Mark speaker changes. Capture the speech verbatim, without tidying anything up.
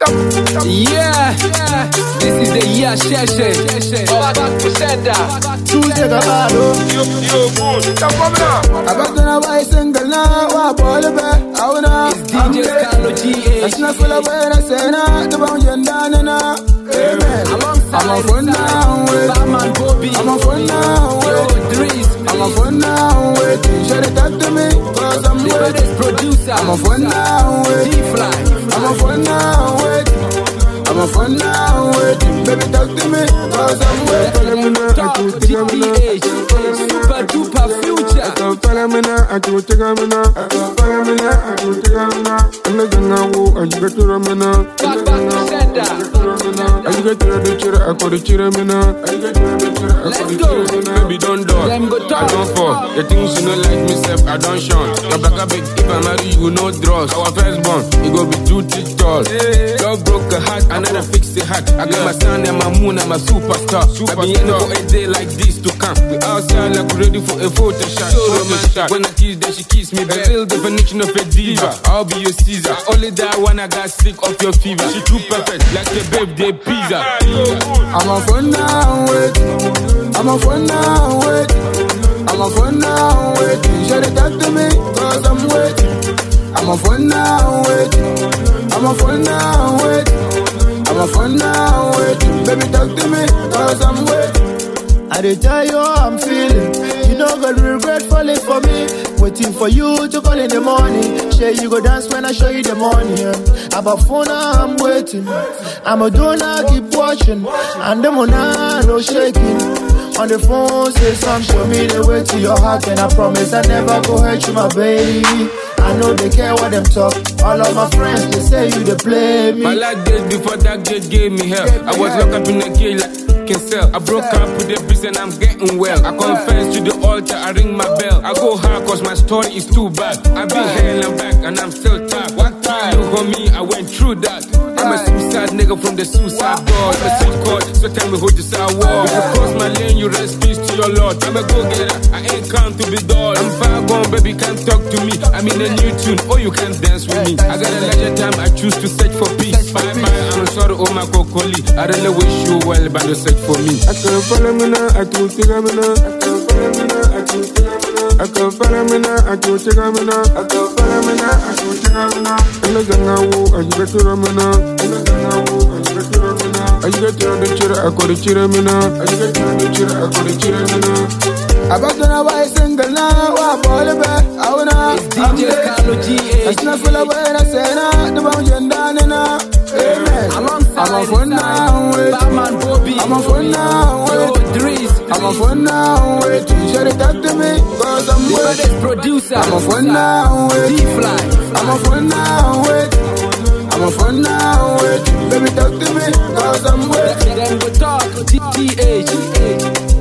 Speaker 1: Yeah, this is the year session. Back to sender.
Speaker 2: Tuesday Gabado.
Speaker 3: Yo, yo, good. Stop coming up.
Speaker 2: I got to know why single now. What ball of it? I wanna.
Speaker 1: It's D J Carlo G
Speaker 2: That's
Speaker 1: H.
Speaker 2: not full of it. I say nah. The bound you down and now. Amen.
Speaker 1: Alongside
Speaker 2: I'm a fun now with
Speaker 1: Batman Bobby.
Speaker 2: I'm a fun now
Speaker 1: Yo,
Speaker 2: with
Speaker 1: Dries.
Speaker 2: I'm a fun now with Should it talk to me? Cause I'm
Speaker 1: The
Speaker 2: with
Speaker 1: baddest producer.
Speaker 2: I'm a fun now with
Speaker 1: D-Fly.
Speaker 2: I'm a fun now with I'm a fun now with Baby talk to me Cause I'm with
Speaker 1: Talk G P H. Super duper future. Back, back to sender. Let's go.
Speaker 3: Baby, don't dog.
Speaker 1: Them go
Speaker 3: I
Speaker 1: talk.
Speaker 3: don't fall. The things you know like me, self, I don't shun. Your back a big, if I marry you, no draws. Our first born, it go be two teeth tall. Dog broke a heart, another fix the heart. I got my son and my moon, I'm a superstar. I be in for a day like this to come. We outside like ready for a photo shot. So romantic. When I kiss, then she kiss me. The real definition of a diva. I'll be your Caesar. Only that one I got sick of your fever. She too perfect, like a birthday pizza.
Speaker 2: I'm a fun now with I'm a fun now with I'm a fun now with Should it talk to me Cause I'm with I'm a fun now with I'm a fun now with I'm a fun now with Baby talk to me Cause I'm with I did tell you how I'm feeling You don't gonna regret falling for me Waiting for you to call in the morning Say you go dance when I show you the money yeah. About phone I'm waiting I'm a donor keep watching And the money no shaking On the phone say some show me the way to your heart And I promise I never go hurt you my baby I know they care what them talk All of my friends they say you they play me
Speaker 3: My last days before that girl gave me hell. I was locked up in a cage like can sell. I broke up with the beast and I'm getting well. I confess to the altar, I ring my bell. I go hard cause my story is too bad. I've been hell and back and I'm still tired. One time look on me, I went through that. I'm a suicide nigga from the suicide door. I'm a switch code, so tell me who this I war. If you cross my lane, you rest peace to your Lord. I'm a go-getter, I ain't come to be dull. I'm far gone, baby, can't talk to me. I'm in a new tune, oh you can't dance with me. I got a larger time, I choose to search for peace. Bye bye, I'm sorry, oh my cocoli. I really wish you well, but don't search for me.
Speaker 4: I can't follow me now, I can't figure me now. I can't follow me now, I can't figure me now. I can't follow me now, I can't figure me now. I can't follow me now, I can't figure me now. I'm not gonna go, I get to run me now. I'm not gonna go, I get to run me now. I get to run the chira, I got the chira me now. I get to run the chira, I got the chira me now.
Speaker 2: I got to know why single now. What ball of it? I wanna.
Speaker 1: It's D J Carlo G H.
Speaker 2: It's not full of it. I say nah. The bound you down and now. Amen.
Speaker 1: Alongside
Speaker 2: I'm a fun now with
Speaker 1: Batman Bobby.
Speaker 2: I'm a fun now
Speaker 1: Yo,
Speaker 2: with
Speaker 1: Dries.
Speaker 2: I'm a fun now with Should it talk to me Cause I'm
Speaker 1: The
Speaker 2: with
Speaker 1: baddest producer.
Speaker 2: I'm a fun now with
Speaker 1: D-Fly.
Speaker 2: I'm a fun now with I'm a fun now with Baby talk to me Cause I'm with
Speaker 1: Them go talk G P H.